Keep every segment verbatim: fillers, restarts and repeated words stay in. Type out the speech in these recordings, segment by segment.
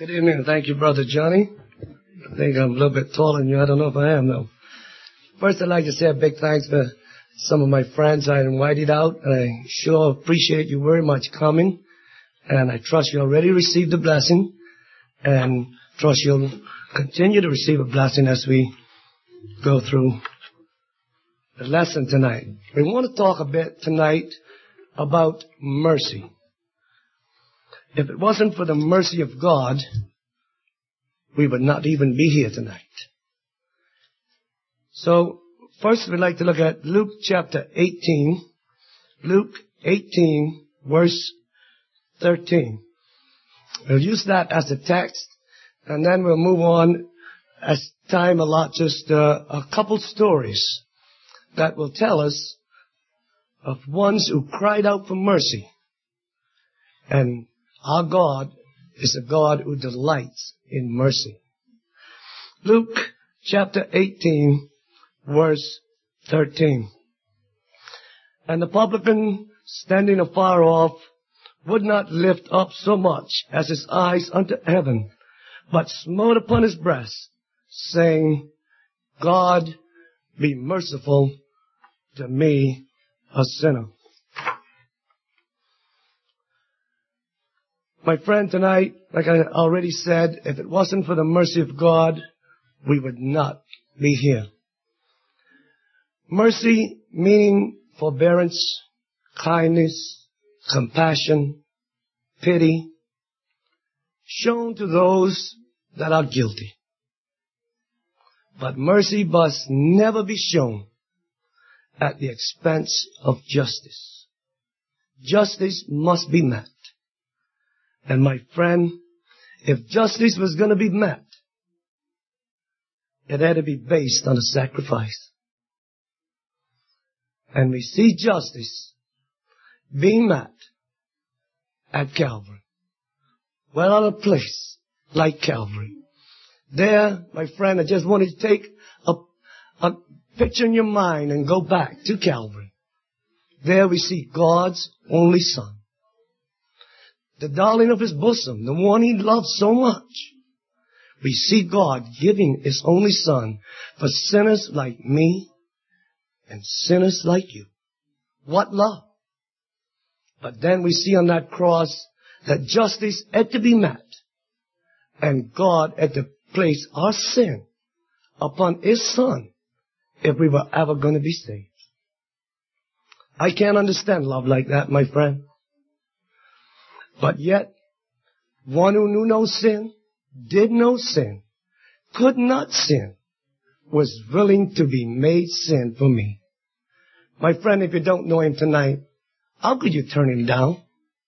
Good evening. Thank you, Brother Johnny. I think I'm a little bit taller than you. I don't know if I am, though. First, I'd like to say a big thanks to some of my friends I invited out. I sure appreciate you very much coming. And I trust you already received a blessing. And trust you'll continue to receive a blessing as we go through the lesson tonight. We want to talk a bit tonight about mercy. If it wasn't for the mercy of God, we would not even be here tonight. So, first we'd like to look at Luke chapter eighteen. Luke eighteen, verse thirteen. We'll use that as a text, and then we'll move on as time allots, just uh, a couple stories that will tell us of ones who cried out for mercy. And our God is a God who delights in mercy. Luke chapter eighteen, verse thirteen. And the publican, standing afar off, would not lift up so much as his eyes unto heaven, but smote upon his breast, saying, God, be merciful to me, a sinner. My friend, tonight, like I already said, if it wasn't for the mercy of God, we would not be here. Mercy meaning forbearance, kindness, compassion, pity, shown to those that are guilty. But mercy must never be shown at the expense of justice. Justice must be met. And my friend, if justice was going to be met, it had to be based on a sacrifice. And we see justice being met at Calvary. Well, on a place like Calvary. There, my friend, I just wanted to take a, a picture in your mind and go back to Calvary. There we see God's only Son. The darling of his bosom, the one he loved so much. We see God giving his only Son for sinners like me and sinners like you. What love! But then we see on that cross that justice had to be met. And God had to place our sin upon his Son if we were ever going to be saved. I can't understand love like that, my friend. But yet, one who knew no sin, did no sin, could not sin, was willing to be made sin for me. My friend, if you don't know him tonight, how could you turn him down?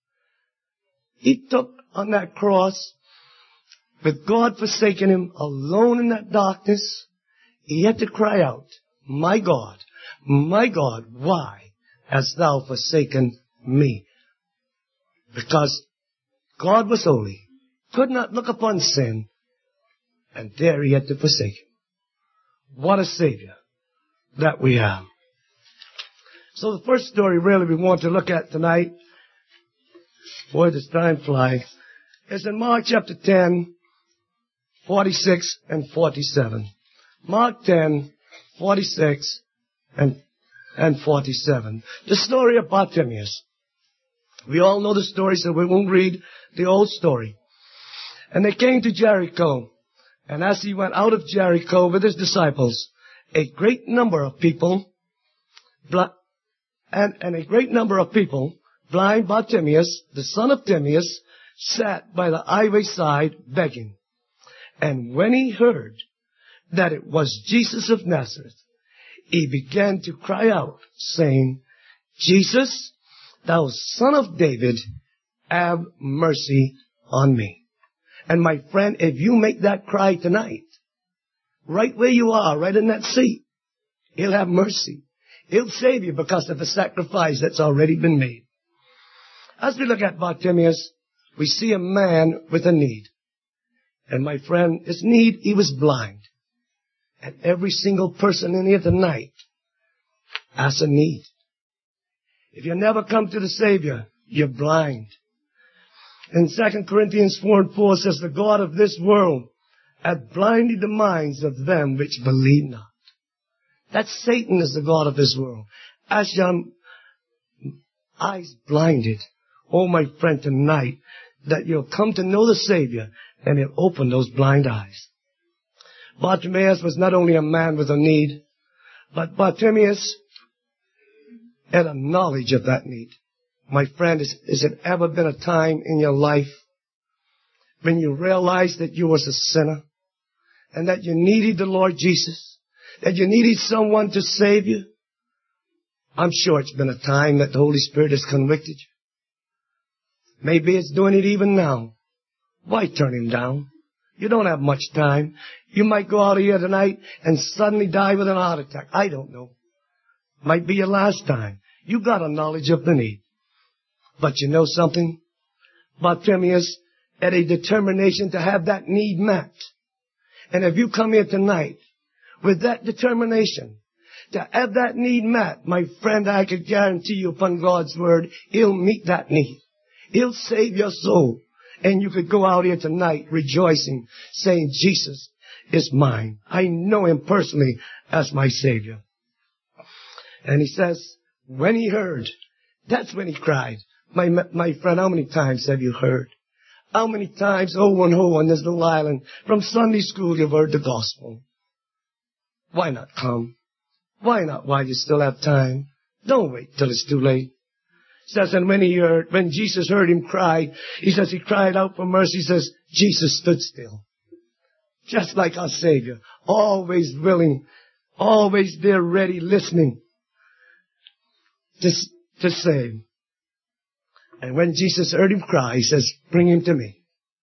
He took on that cross, with God forsaking him, alone in that darkness, he had to cry out, my God, my God, why hast thou forsaken me? Because God was holy, could not look upon sin, and there he had to forsake him. What a Savior that we have. So the first story really we want to look at tonight, boy, does time fly, is in Mark chapter ten, forty-six and forty-seven. Mark ten, forty-six and, and forty-seven. The story of Bartimaeus. We all know the story, so we won't read the old story. And they came to Jericho. And as he went out of Jericho with his disciples, a great number of people, and, and a great number of people, blind Bartimaeus, the son of Timaeus, sat by the highway side begging. And when he heard that it was Jesus of Nazareth, he began to cry out, saying, Jesus, thou son of David, have mercy on me. And my friend, if you make that cry tonight, right where you are, right in that seat, he'll have mercy. He'll save you because of the sacrifice that's already been made. As we look at Bartimaeus, we see a man with a need. And my friend, his need, he was blind. And every single person in here tonight has a need. If you never come to the Savior, you're blind. In Second Corinthians four and four says, the God of this world hath blinded the minds of them which believe not. That Satan is the God of this world. As your eyes blinded, oh my friend, tonight, that you'll come to know the Savior and he'll open those blind eyes. Bartimaeus was not only a man with a need, but Bartimaeus had a knowledge of that need. My friend, is, is it ever been a time in your life when you realized that you was a sinner and that you needed the Lord Jesus, that you needed someone to save you? I'm sure it's been a time that the Holy Spirit has convicted you. Maybe it's doing it even now. Why turn him down? You don't have much time. You might go out of here tonight and suddenly die with an heart attack. I don't know. Might be your last time. You got a knowledge of the need. But you know something? Bartimaeus had a determination to have that need met. And if you come here tonight with that determination to have that need met, my friend, I could guarantee you upon God's word, he'll meet that need. He'll save your soul. And you could go out here tonight rejoicing, saying, Jesus is mine. I know him personally as my Savior. And he says, when he heard, that's when he cried. My, my friend, how many times have you heard? How many times, oh and oh, on this little island, from Sunday school you've heard the gospel? Why not come? Why not while you still have time? Don't wait till it's too late. Says, and when he heard, when Jesus heard him cry, he says he cried out for mercy. He says, Jesus stood still. Just like our Savior. Always willing, always there ready, listening to, to save. And when Jesus heard him cry, he says, bring him to me.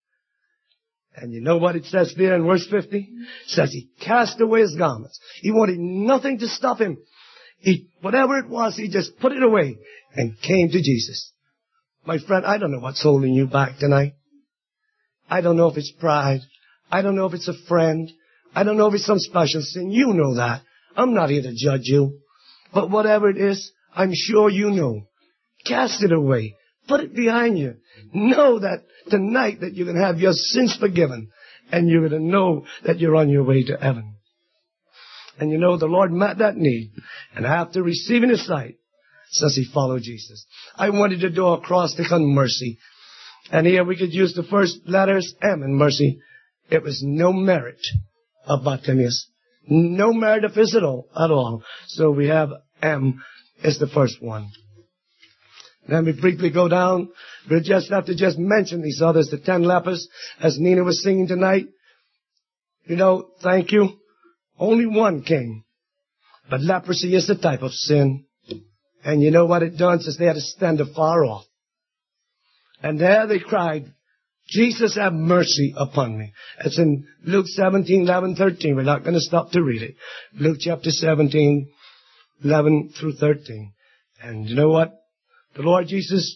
And you know what it says there in verse fifty? It says he cast away his garments. He wanted nothing to stop him. He, whatever it was, he just put it away and came to Jesus. My friend, I don't know what's holding you back tonight. I don't know if it's pride. I don't know if it's a friend. I don't know if it's some special sin. You know that. I'm not here to judge you. But whatever it is, I'm sure you know. Cast it away. Put it behind you. Know that tonight that you can have your sins forgiven. And you're going to know that you're on your way to heaven. And you know, the Lord met that need. And after receiving his sight, says he followed Jesus. I wanted to do a acrostic on mercy. And here we could use the first letters, M in mercy. It was no merit of Bartimaeus. No merit of his at all, at all. So we have M as the first one. Then we briefly go down. We'll just have to just mention these others, the ten lepers, as Nina was singing tonight. You know, thank you. Only one came. But leprosy is a type of sin. And you know what it done? Says they had to stand afar off. And there they cried, Jesus, have mercy upon me. It's in Luke seventeen, eleven, thirteen. We're not going to stop to read it. Luke chapter seventeen, eleven through thirteen. And you know what? The Lord Jesus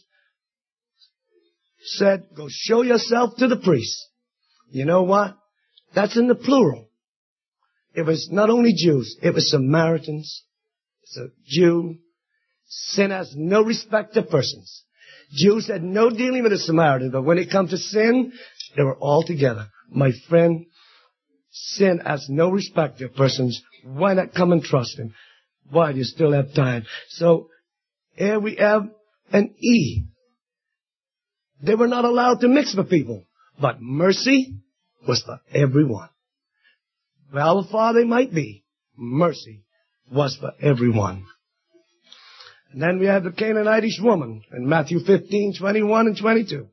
said, go show yourself to the priest. You know what? That's in the plural. It was not only Jews, it was Samaritans. It's a Jew. Sin has no respect to persons. Jews had no dealing with the Samaritans, but when it comes to sin, they were all together. My friend, sin has no respect to persons. Why not come and trust him? Why do you still have time? So, here we have an E. They were not allowed to mix with people, but mercy was for everyone. Well, how far they might be, mercy was for everyone. And then we have the Canaanitish woman in Matthew fifteen, twenty-one and twenty-two.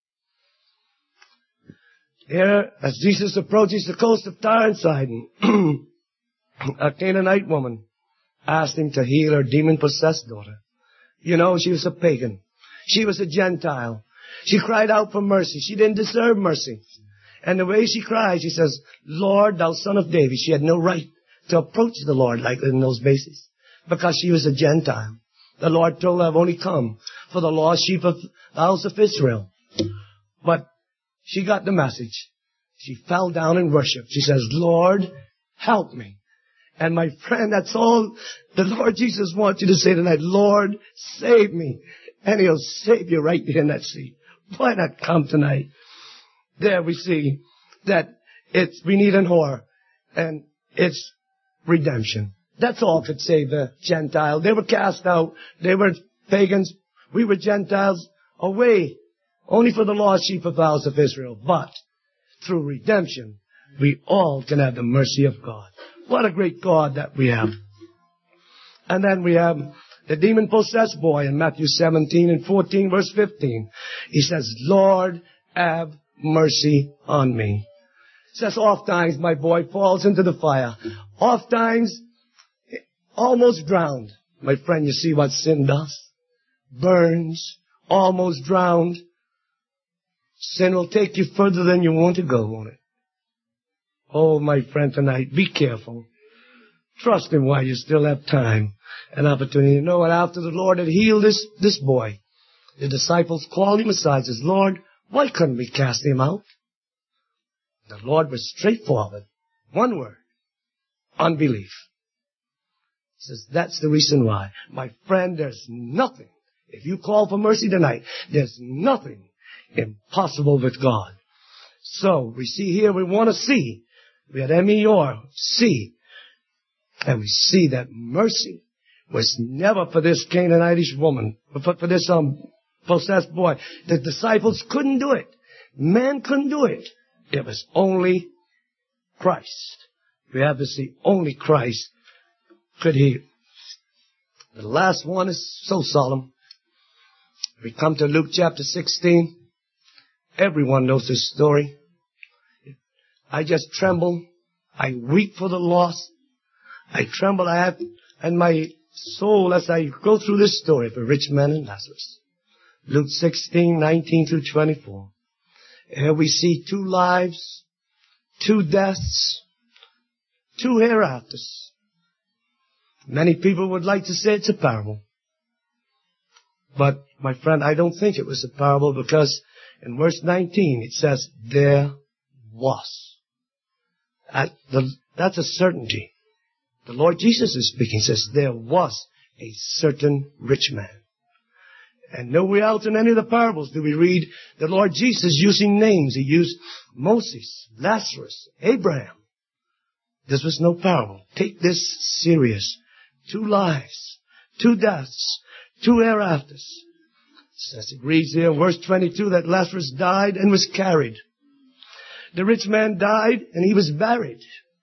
Here, as Jesus approaches the coast of Tyre and Sidon, a Canaanite woman asked him to heal her demon-possessed daughter. You know, she was a pagan. She was a Gentile. She cried out for mercy. She didn't deserve mercy. And the way she cried, she says, Lord, thou son of David. She had no right to approach the Lord like in those bases because she was a Gentile. The Lord told her, I've only come for the lost sheep of the house of Israel. But she got the message. She fell down and worshiped. She says, Lord, help me. And my friend, that's all the Lord Jesus wants you to say tonight. Lord, save me. And he'll save you right there in that seat. Why not come tonight? There we see that it's beneath and horror, and it's redemption. That's all could save the Gentile. They were cast out. They were pagans. We were Gentiles away only for the lost sheep of the house of Israel. But through redemption, we all can have the mercy of God. What a great God that we have. And then we have the demon-possessed boy in Matthew seventeen and fourteen, verse fifteen. He says, Lord, have mercy on me. He says, oft times my boy falls into the fire. Oft times, almost drowned. My friend, you see what sin does? Burns, almost drowned. Sin will take you further than you want to go, won't it? Oh, my friend, tonight, be careful. Trust Him while you still have time and opportunity. You know what? After the Lord had healed this, this boy, the disciples called Him aside and says, Lord, why couldn't we cast him out? The Lord was straightforward. One word. Unbelief. He says, that's the reason why. My friend, there's nothing. If you call for mercy tonight, there's nothing impossible with God. So, we see here, we want to see. We had M E R, see. And we see that mercy was never for this Canaanitish woman, but for, for this um, possessed boy. The disciples couldn't do it. Man couldn't do it. It was only Christ. We have to see only Christ could heal. The last one is so solemn. We come to Luke chapter sixteen. Everyone knows this story. I just tremble. I weep for the lost. I tremble. I have in my soul as I go through this story of a rich man and Lazarus. Luke sixteen, nineteen through twenty-four. Here we see two lives, two deaths, two hereafters. Many people would like to say it's a parable. But, my friend, I don't think it was a parable because in verse nineteen it says, there was. At the, that's a certainty. The Lord Jesus is speaking, says, there was a certain rich man. And nowhere else in any of the parables do we read the Lord Jesus using names. He used Moses, Lazarus, Abraham. This was no parable. Take this serious. Two lives, two deaths, two hereafters. As it reads here, verse twenty-two, that Lazarus died and was carried. The rich man died and he was buried.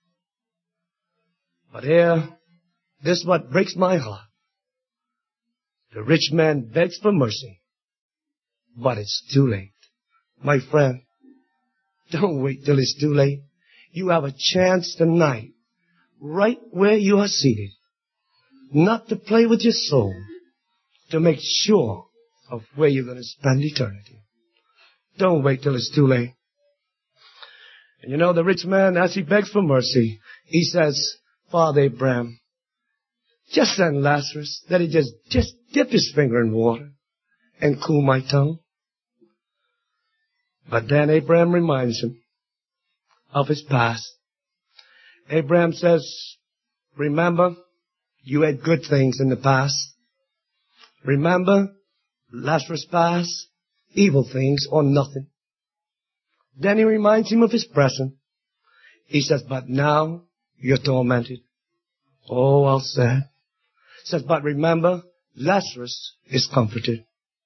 But here, this is what breaks my heart. The rich man begs for mercy, but it's too late. My friend, don't wait till it's too late. You have a chance tonight, right where you are seated, not to play with your soul, to make sure of where you're going to spend eternity. Don't wait till it's too late. And you know, the rich man, as he begs for mercy, he says, Father Abraham, just send Lazarus, that he just, just dip his finger in water and cool my tongue. But then Abraham reminds him of his past. Abraham says, remember, you had good things in the past. Remember, Lazarus' past, evil things or nothing. Then he reminds him of his present. He says, but now you're tormented. Oh, how sad. He says, but remember, Lazarus is comforted.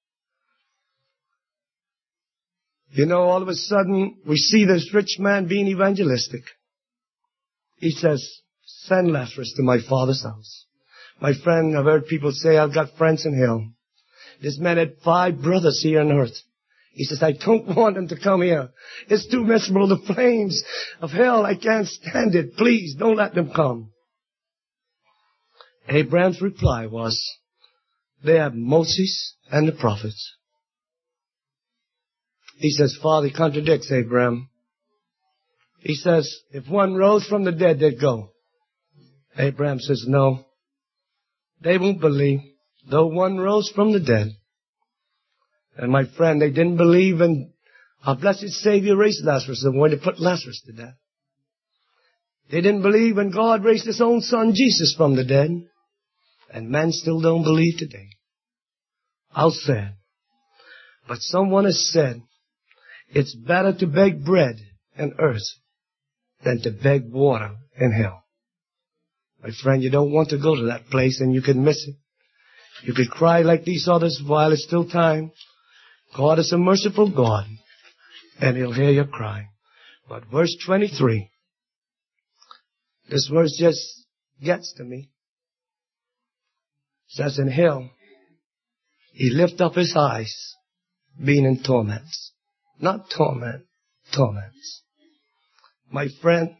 You know, all of a sudden, we see this rich man being evangelistic. He says, send Lazarus to my father's house. My friend, I've heard people say, I've got friends in hell. This man had five brothers here on earth. He says, I don't want them to come here. It's too miserable. The flames of hell, I can't stand it. Please, don't let them come. Abraham's reply was, they have Moses and the prophets. He says, Father, he contradicts Abraham. He says, if one rose from the dead, they'd go. Abraham says, no. They won't believe, though one rose from the dead. And my friend, they didn't believe in our blessed Savior raised Lazarus and wanted to put Lazarus to death. They didn't believe when God raised His own Son Jesus from the dead. And men still don't believe today. How sad. But someone has said, it's better to beg bread in earth than to beg water in hell. My friend, you don't want to go to that place and you can miss it. You could cry like these others while it's still time. God is a merciful God, and He'll hear your cry. But verse twenty-three, this verse just gets to me. It says, in hell, He lift up His eyes, being in torments. Not torment, torments. My friend,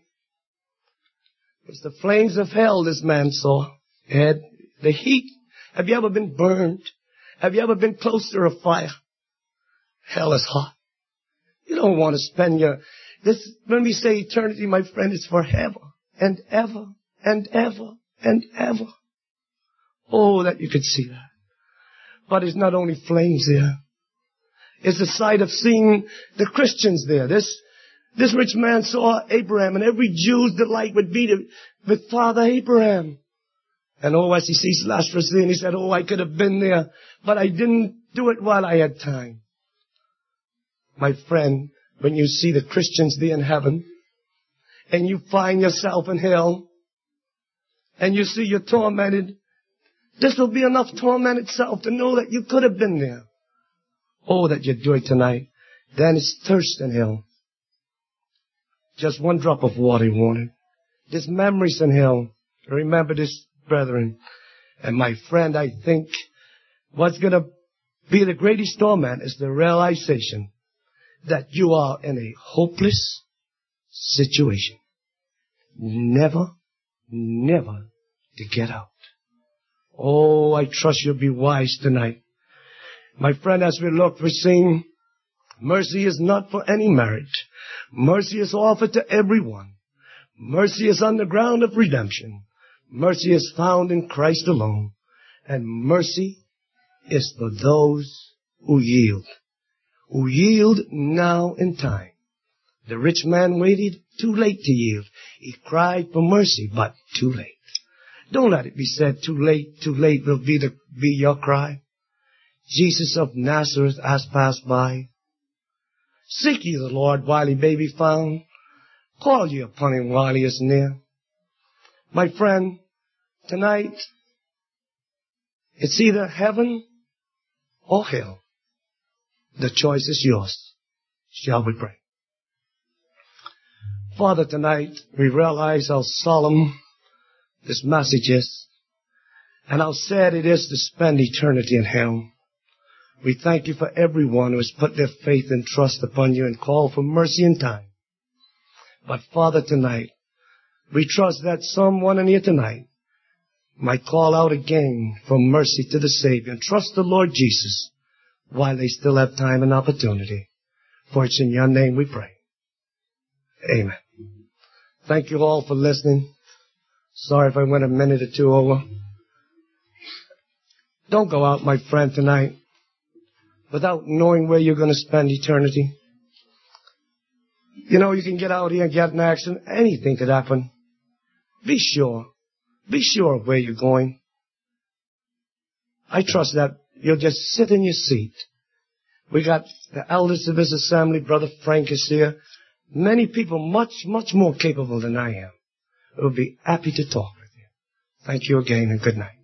it's the flames of hell this man saw. It had the heat. Have you ever been burned? Have you ever been close to a fire? Hell is hot. You don't want to spend your, this, when we say eternity, my friend, it's forever and ever and ever and ever. Oh, that you could see that. But it's not only flames there. It's the sight of seeing the Christians there. This, this rich man saw Abraham, and every Jew's delight would be to, with Father Abraham. And oh, as he sees Lazarus there, and he said, oh, I could have been there, but I didn't do it while I had time. My friend, when you see the Christians there in heaven, and you find yourself in hell, and you see you're tormented, this will be enough torment itself to know that you could have been there. Oh, that you'd do it tonight. Then it's thirst in hell. Just one drop of water he wanted. There's memories in hell. Remember this, brethren. And my friend, I think what's going to be the greatest torment is the realization that you are in a hopeless situation. Never, never to get out. Oh, I trust you'll be wise tonight. My friend, as we look, we sing, mercy is not for any merit. Mercy is offered to everyone. Mercy is on the ground of redemption. Mercy is found in Christ alone. And mercy is for those who yield. Who yield now in time. The rich man waited too late to yield. He cried for mercy, but too late. Don't let it be said too late, too late will be the, be your cry. Jesus of Nazareth has passed by. Seek ye the Lord while he may be found. Call ye upon him while he is near. My friend, tonight, it's either heaven or hell. The choice is yours. Shall we pray? Father, tonight we realize how solemn this message is and how sad it is to spend eternity in hell. We thank you for everyone who has put their faith and trust upon you and called for mercy in time. But Father, tonight, we trust that someone in here tonight might call out again for mercy to the Savior and trust the Lord Jesus while they still have time and opportunity. For it's in your name we pray. Amen. Thank you all for listening. Sorry if I went a minute or two over. Don't go out, my friend, tonight without knowing where you're going to spend eternity. You know, you can get out here and get in an accident. Anything could happen. Be sure. Be sure of where you're going. I trust that you'll just sit in your seat. We got the elders of this assembly. Brother Frank is here. Many people much, much more capable than I am. We'll be happy to talk with you. Thank you again and good night.